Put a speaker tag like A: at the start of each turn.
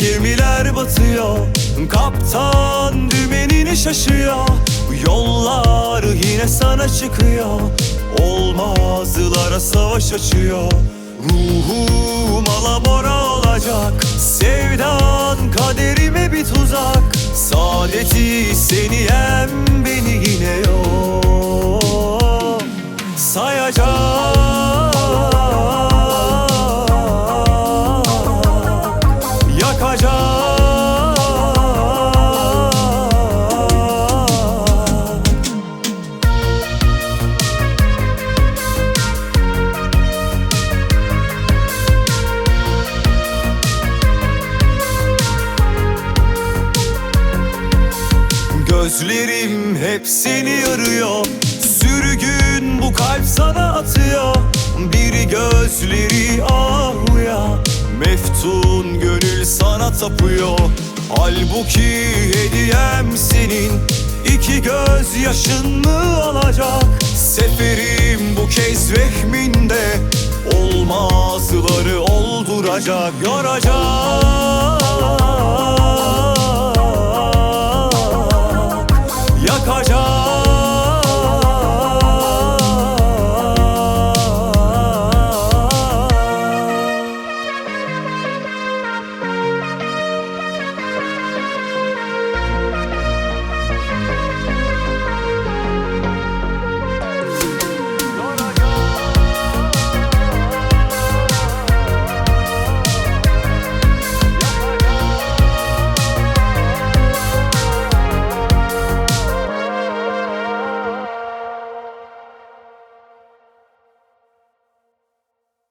A: Gemiler batıyor, kaptan dümenini şaşıyor. Yollar yine sana çıkıyor, olmazlara savaş açıyor. Ruhum alabora olacak, sevdan kaderime bir tuzak. Saadeti seni yem, beni yine yok sayacak. Gözlerim hep seni arıyor, sürgün bu kalp sana atıyor. Bir gözleri ahuya, meftun gönül sana tapıyor. Halbuki hediyem senin, iki göz yaşın mı alacak? Seferim bu kez vehminde, olmazları olduracak, yoracak.